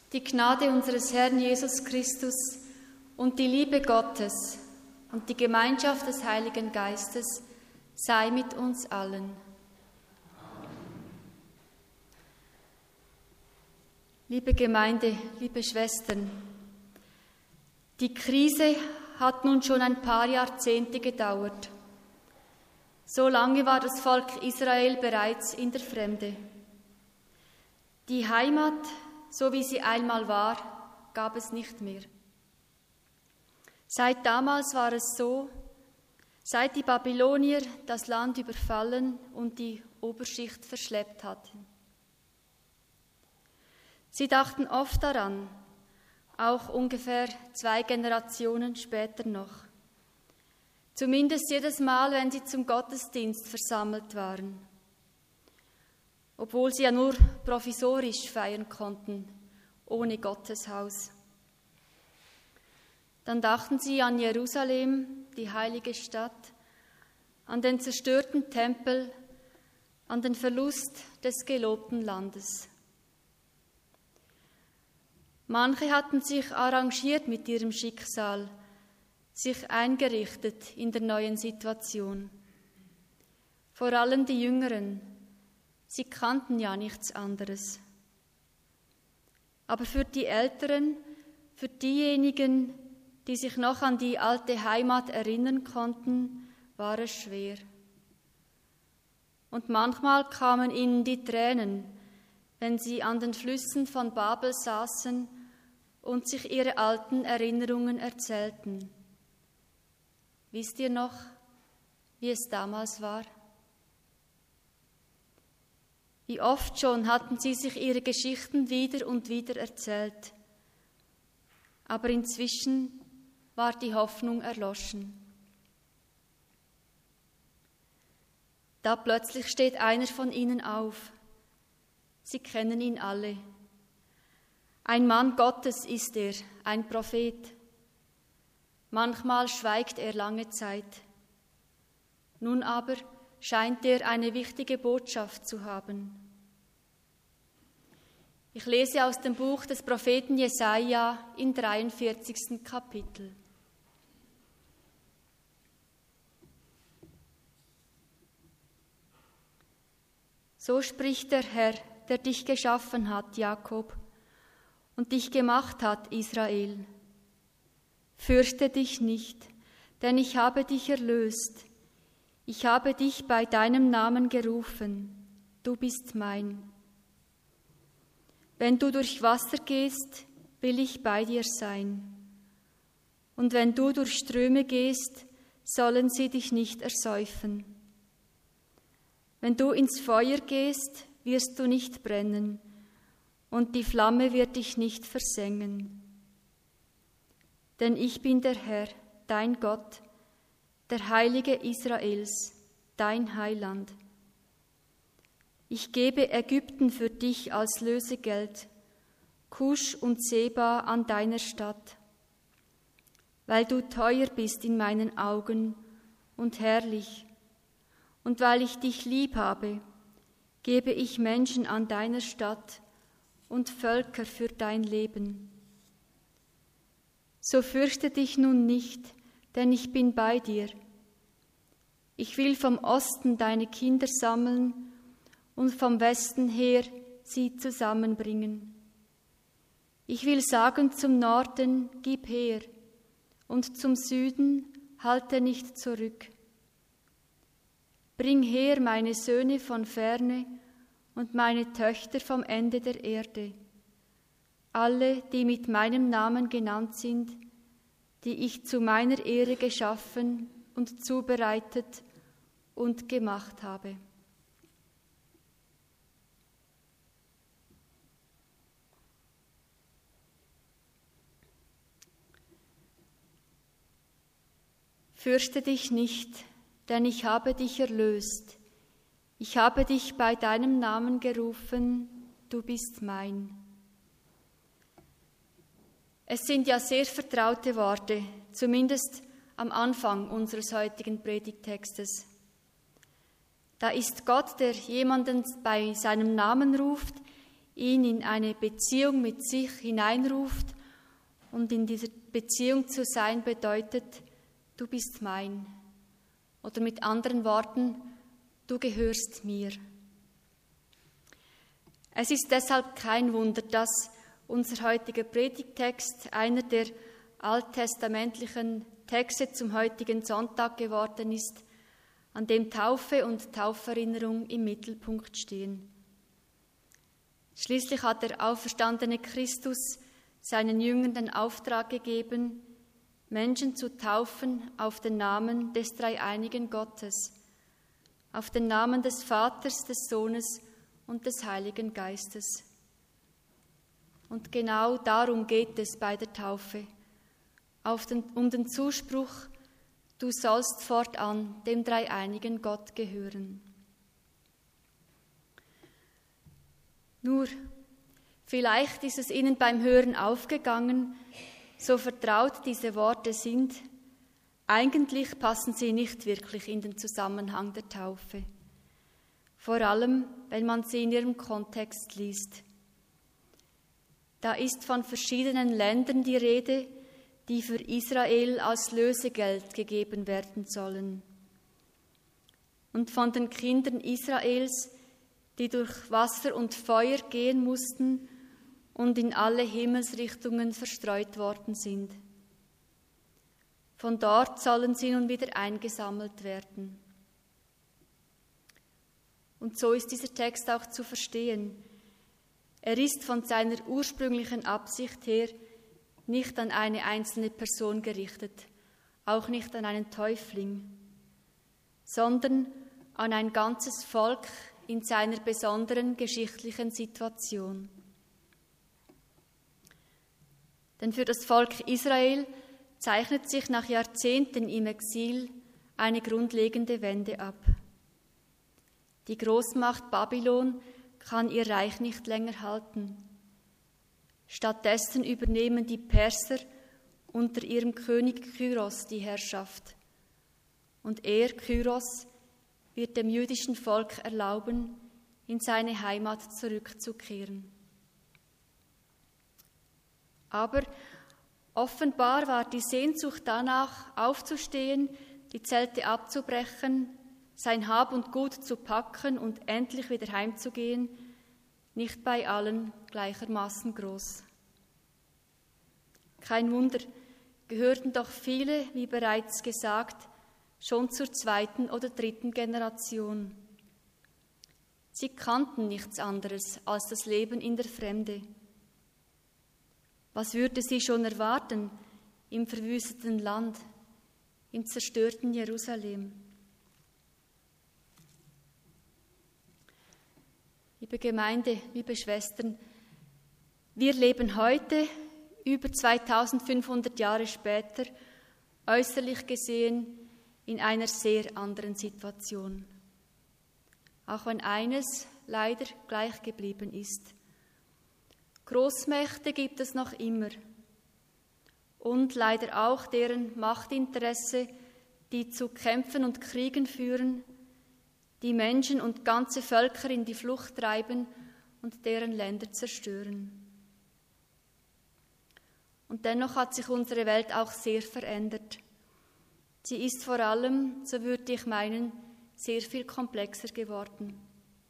Die Gnade unseres Herrn Jesus Christus und die Liebe Gottes und die Gemeinschaft des Heiligen Geistes sei mit uns allen. Liebe Gemeinde, liebe Schwestern, die Krise hat nun schon ein paar Jahrzehnte gedauert. So lange war das Volk Israel bereits in der Fremde. Die Heimat, so wie sie einmal war, gab es nicht mehr. Seit damals war es so, seit die Babylonier das Land überfallen und die Oberschicht verschleppt hatten. Sie dachten oft daran, auch ungefähr 2 Generationen später noch. Zumindest jedes Mal, wenn sie zum Gottesdienst versammelt waren. Obwohl sie ja nur provisorisch feiern konnten, ohne Gotteshaus. Dann dachten sie an Jerusalem, die heilige Stadt, an den zerstörten Tempel, an den Verlust des gelobten Landes. Manche hatten sich arrangiert mit ihrem Schicksal, sich eingerichtet in der neuen Situation. Vor allem die Jüngeren, sie kannten ja nichts anderes. Aber für die Älteren, für diejenigen, die sich noch an die alte Heimat erinnern konnten, war es schwer. Und manchmal kamen ihnen die Tränen, wenn sie an den Flüssen von Babel saßen und sich ihre alten Erinnerungen erzählten. Wisst ihr noch, wie es damals war? Wie oft schon hatten sie sich ihre Geschichten wieder und wieder erzählt. Aber inzwischen war die Hoffnung erloschen. Da plötzlich steht einer von ihnen auf. Sie kennen ihn alle. Ein Mann Gottes ist er, ein Prophet. Manchmal schweigt er lange Zeit. Nun aber scheint er eine wichtige Botschaft zu haben. Ich lese aus dem Buch des Propheten Jesaja im 43. Kapitel. So spricht der Herr, der dich geschaffen hat, Jakob, und dich gemacht hat, Israel. Fürchte dich nicht, denn ich habe dich erlöst. Ich habe dich bei deinem Namen gerufen. Du bist mein. Wenn du durch Wasser gehst, will ich bei dir sein. Und wenn du durch Ströme gehst, sollen sie dich nicht ersäufen. Wenn du ins Feuer gehst, wirst du nicht brennen, und die Flamme wird dich nicht versengen. Denn ich bin der Herr, dein Gott, der Heilige Israels, dein Heiland. Ich gebe Ägypten für dich als Lösegeld, Kusch und Seba an deiner Stadt, weil du teuer bist in meinen Augen und herrlich, und weil ich dich lieb habe, gebe ich Menschen an deiner Stadt und Völker für dein Leben. So fürchte dich nun nicht, denn ich bin bei dir. Ich will vom Osten deine Kinder sammeln und vom Westen her sie zusammenbringen. Ich will sagen zum Norden, gib her, und zum Süden, halte nicht zurück. Bring her meine Söhne von ferne und meine Töchter vom Ende der Erde, alle, die mit meinem Namen genannt sind, die ich zu meiner Ehre geschaffen und zubereitet und gemacht habe. Fürchte dich nicht, denn ich habe dich erlöst. Ich habe dich bei deinem Namen gerufen, du bist mein. Es sind ja sehr vertraute Worte, zumindest am Anfang unseres heutigen Predigttextes. Da ist Gott, der jemanden bei seinem Namen ruft, ihn in eine Beziehung mit sich hineinruft und in dieser Beziehung zu sein bedeutet, du bist mein. Oder mit anderen Worten, du gehörst mir. Es ist deshalb kein Wunder, dass unser heutiger Predigttext einer der alttestamentlichen Texte zum heutigen Sonntag geworden ist, an dem Taufe und Tauferinnerung im Mittelpunkt stehen. Schließlich hat der auferstandene Christus seinen Jüngern den Auftrag gegeben, Menschen zu taufen auf den Namen des dreieinigen Gottes, auf den Namen des Vaters, des Sohnes und des Heiligen Geistes. Und genau darum geht es bei der Taufe, um den Zuspruch, du sollst fortan dem dreieinigen Gott gehören. Nur, vielleicht ist es Ihnen beim Hören aufgegangen, so vertraut diese Worte sind, eigentlich passen sie nicht wirklich in den Zusammenhang der Taufe. Vor allem, wenn man sie in ihrem Kontext liest. Da ist von verschiedenen Ländern die Rede, die für Israel als Lösegeld gegeben werden sollen. Und von den Kindern Israels, die durch Wasser und Feuer gehen mussten und in alle Himmelsrichtungen verstreut worden sind. Von dort sollen sie nun wieder eingesammelt werden. Und so ist dieser Text auch zu verstehen. Er ist von seiner ursprünglichen Absicht her nicht an eine einzelne Person gerichtet, auch nicht an einen Täufling, sondern an ein ganzes Volk in seiner besonderen geschichtlichen Situation. Denn für das Volk Israel zeichnet sich nach Jahrzehnten im Exil eine grundlegende Wende ab. Die Großmacht Babylon kann ihr Reich nicht länger halten. Stattdessen übernehmen die Perser unter ihrem König Kyros die Herrschaft. Und er, Kyros, wird dem jüdischen Volk erlauben, in seine Heimat zurückzukehren. Aber offenbar war die Sehnsucht danach, aufzustehen, die Zelte abzubrechen, sein Hab und Gut zu packen und endlich wieder heimzugehen, nicht bei allen gleichermaßen groß. Kein Wunder, gehörten doch viele, wie bereits gesagt, schon zur 2. oder 3. Generation. Sie kannten nichts anderes als das Leben in der Fremde. Was würde sie schon erwarten im verwüsteten Land, im zerstörten Jerusalem? Liebe Gemeinde, liebe Schwestern, wir leben heute, über 2500 Jahre später, äußerlich gesehen, in einer sehr anderen Situation. Auch wenn eines leider gleich geblieben ist. Großmächte gibt es noch immer und leider auch deren Machtinteresse, die zu Kämpfen und Kriegen führen, die Menschen und ganze Völker in die Flucht treiben und deren Länder zerstören. Und dennoch hat sich unsere Welt auch sehr verändert. Sie ist vor allem, so würde ich meinen, sehr viel komplexer geworden.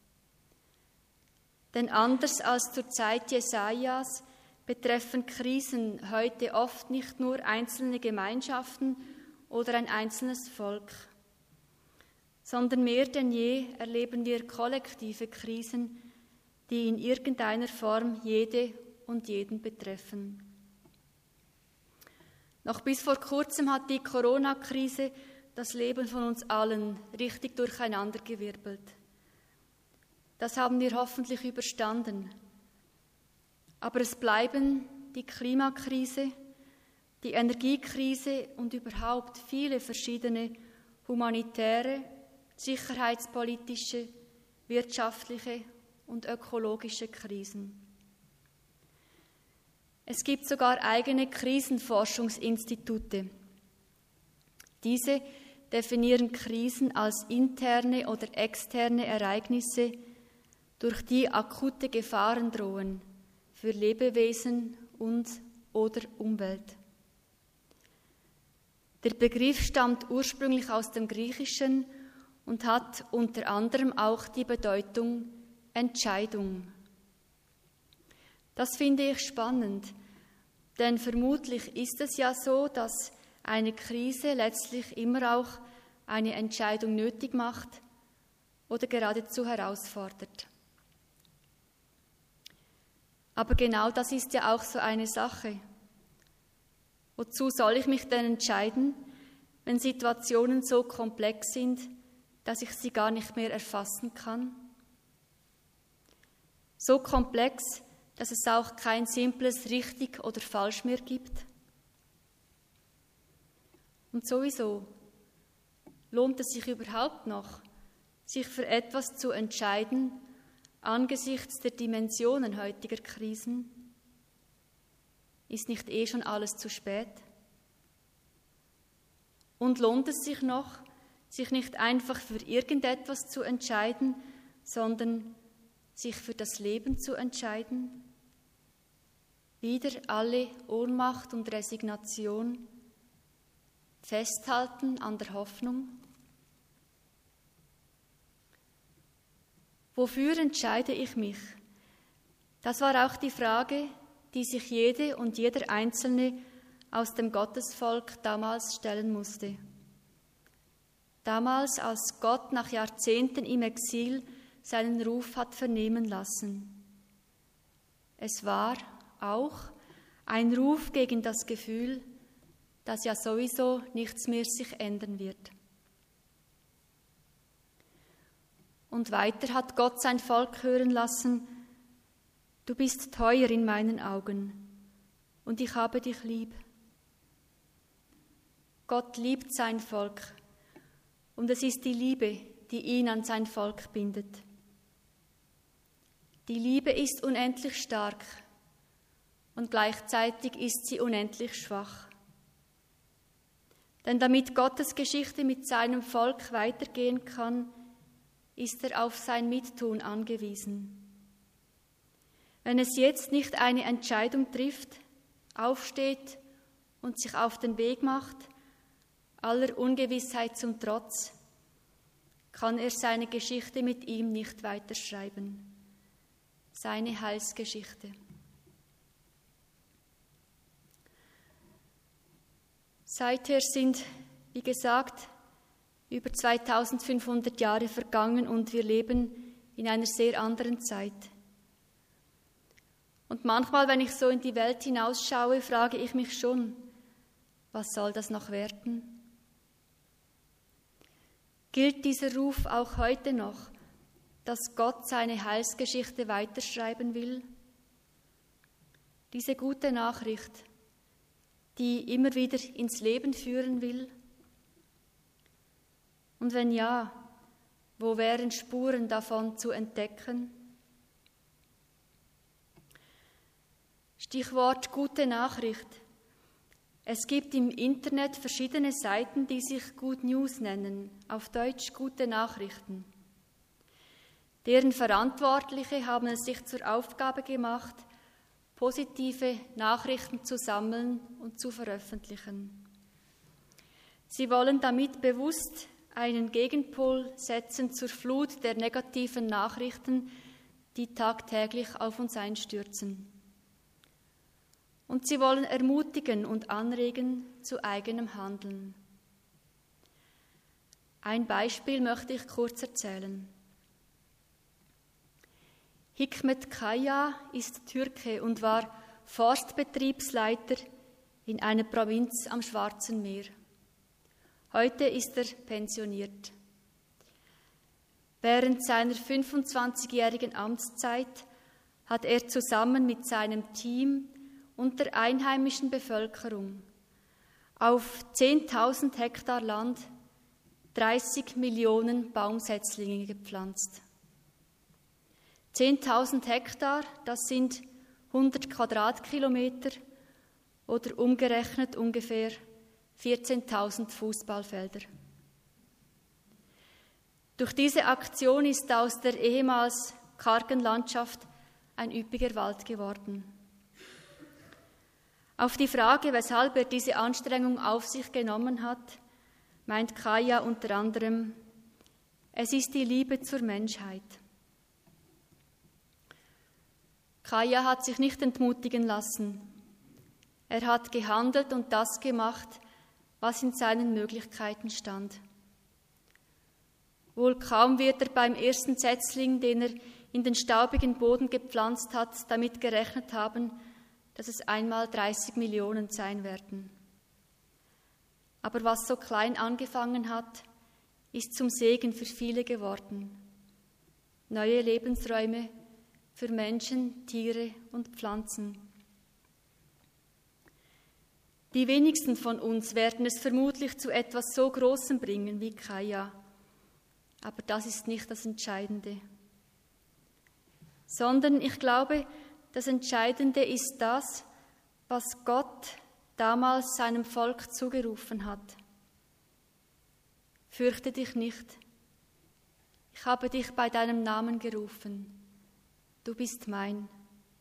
Denn anders als zur Zeit Jesajas betreffen Krisen heute oft nicht nur einzelne Gemeinschaften oder ein einzelnes Volk, sondern mehr denn je erleben wir kollektive Krisen, die in irgendeiner Form jede und jeden betreffen. Noch bis vor kurzem hat die Corona-Krise das Leben von uns allen richtig durcheinandergewirbelt. Das haben wir hoffentlich überstanden. Aber es bleiben die Klimakrise, die Energiekrise und überhaupt viele verschiedene humanitäre, sicherheitspolitische, wirtschaftliche und ökologische Krisen. Es gibt sogar eigene Krisenforschungsinstitute. Diese definieren Krisen als interne oder externe Ereignisse, durch die akute Gefahren drohen für Lebewesen und/oder Umwelt. Der Begriff stammt ursprünglich aus dem Griechischen und hat unter anderem auch die Bedeutung Entscheidung. Das finde ich spannend, denn vermutlich ist es ja so, dass eine Krise letztlich immer auch eine Entscheidung nötig macht oder geradezu herausfordert. Aber genau das ist ja auch so eine Sache. Wozu soll ich mich denn entscheiden, wenn Situationen so komplex sind, dass ich sie gar nicht mehr erfassen kann? So komplex, dass es auch kein simples richtig oder falsch mehr gibt? Und sowieso, lohnt es sich überhaupt noch, sich für etwas zu entscheiden, angesichts der Dimensionen heutiger Krisen? Ist nicht schon alles zu spät? Und lohnt es sich noch, sich nicht einfach für irgendetwas zu entscheiden, sondern sich für das Leben zu entscheiden? Wieder alle Ohnmacht und Resignation, festhalten an der Hoffnung? Wofür entscheide ich mich? Das war auch die Frage, die sich jede und jeder Einzelne aus dem Gottesvolk damals stellen musste. Damals, als Gott nach Jahrzehnten im Exil seinen Ruf hat vernehmen lassen. Es war auch ein Ruf gegen das Gefühl, dass ja sowieso nichts mehr sich ändern wird. Und weiter hat Gott sein Volk hören lassen: Du bist teuer in meinen Augen und ich habe dich lieb. Gott liebt sein Volk und es ist die Liebe, die ihn an sein Volk bindet. Die Liebe ist unendlich stark und gleichzeitig ist sie unendlich schwach. Denn damit Gottes Geschichte mit seinem Volk weitergehen kann, ist er auf sein Mittun angewiesen. Wenn es jetzt nicht eine Entscheidung trifft, aufsteht und sich auf den Weg macht, aller Ungewissheit zum Trotz, kann er seine Geschichte mit ihm nicht weiterschreiben. Seine Heilsgeschichte. Seither sind, wie gesagt, über 2500 Jahre vergangen und wir leben in einer sehr anderen Zeit. Und manchmal, wenn ich so in die Welt hinausschaue, frage ich mich schon, was soll das noch werden? Gilt dieser Ruf auch heute noch, dass Gott seine Heilsgeschichte weiterschreiben will? Diese gute Nachricht, die immer wieder ins Leben führen will? Und wenn ja, wo wären Spuren davon zu entdecken? Stichwort gute Nachricht. Es gibt im Internet verschiedene Seiten, die sich Good News nennen, auf Deutsch gute Nachrichten. Deren Verantwortliche haben es sich zur Aufgabe gemacht, positive Nachrichten zu sammeln und zu veröffentlichen. Sie wollen damit bewusst einen Gegenpol setzen zur Flut der negativen Nachrichten, die tagtäglich auf uns einstürzen. Und sie wollen ermutigen und anregen zu eigenem Handeln. Ein Beispiel möchte ich kurz erzählen. Hikmet Kaya ist Türke und war Forstbetriebsleiter in einer Provinz am Schwarzen Meer. Heute ist er pensioniert. Während seiner 25-jährigen Amtszeit hat er zusammen mit seinem Team und der einheimischen Bevölkerung auf 10.000 Hektar Land 30 Millionen Baumsetzlinge gepflanzt. 10.000 Hektar, das sind 100 Quadratkilometer oder umgerechnet ungefähr 14.000 Fußballfelder. Durch diese Aktion ist aus der ehemals kargen Landschaft ein üppiger Wald geworden. Auf die Frage, weshalb er diese Anstrengung auf sich genommen hat, meint Kaja unter anderem: Es ist die Liebe zur Menschheit. Kaja hat sich nicht entmutigen lassen. Er hat gehandelt und das gemacht, was in seinen Möglichkeiten stand. Wohl kaum wird er beim ersten Setzling, den er in den staubigen Boden gepflanzt hat, damit gerechnet haben, dass es einmal 30 Millionen sein werden. Aber was so klein angefangen hat, ist zum Segen für viele geworden. Neue Lebensräume für Menschen, Tiere und Pflanzen. Die wenigsten von uns werden es vermutlich zu etwas so Großem bringen wie Kaja. Aber das ist nicht das Entscheidende. Sondern ich glaube, das Entscheidende ist das, was Gott damals seinem Volk zugerufen hat. Fürchte dich nicht. Ich habe dich bei deinem Namen gerufen. Du bist mein.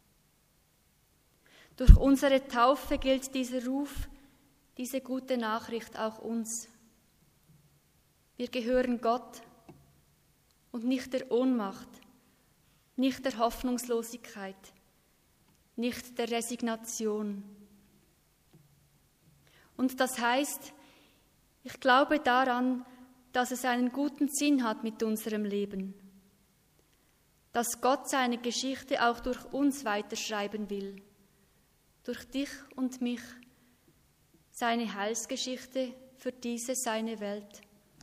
Durch unsere Taufe gilt dieser Ruf, diese gute Nachricht auch uns. Wir gehören Gott und nicht der Ohnmacht, nicht der Hoffnungslosigkeit, nicht der Resignation. Und das heißt, ich glaube daran, dass es einen guten Sinn hat mit unserem Leben, dass Gott seine Geschichte auch durch uns weiterschreiben will, durch dich und mich, seine Heilsgeschichte für diese, seine Welt.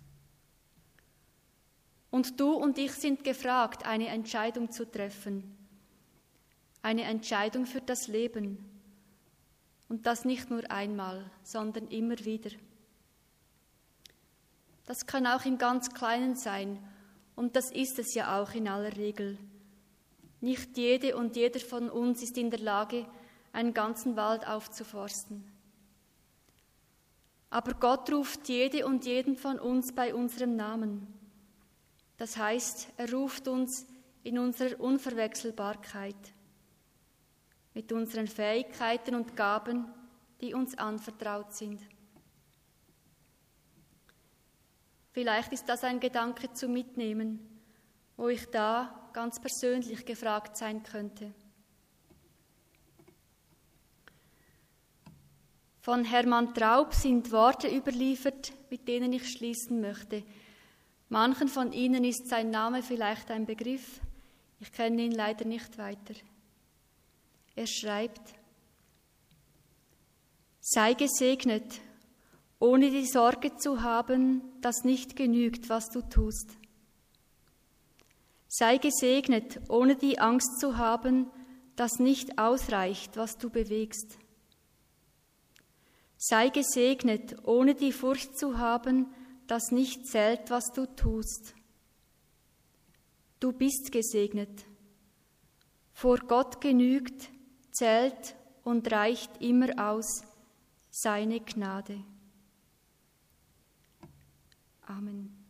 Und du und ich sind gefragt, eine Entscheidung zu treffen, eine Entscheidung für das Leben. Und das nicht nur einmal, sondern immer wieder. Das kann auch im ganz Kleinen sein, und das ist es ja auch in aller Regel. Nicht jede und jeder von uns ist in der Lage, einen ganzen Wald aufzuforsten. Aber Gott ruft jede und jeden von uns bei unserem Namen. Das heißt, er ruft uns in unserer Unverwechselbarkeit, mit unseren Fähigkeiten und Gaben, die uns anvertraut sind. Vielleicht ist das ein Gedanke zum Mitnehmen, wo ich da ganz persönlich gefragt sein könnte. Von Hermann Traub sind Worte überliefert, mit denen ich schließen möchte. Manchen von Ihnen ist sein Name vielleicht ein Begriff. Ich kenne ihn leider nicht weiter. Er schreibt: Sei gesegnet, ohne die Sorge zu haben, dass nicht genügt, was du tust. Sei gesegnet, ohne die Angst zu haben, dass nicht ausreicht, was du bewegst. Sei gesegnet, ohne die Furcht zu haben, dass nicht zählt, was du tust. Du bist gesegnet. Vor Gott genügt, zählt und reicht immer aus seine Gnade. Amen.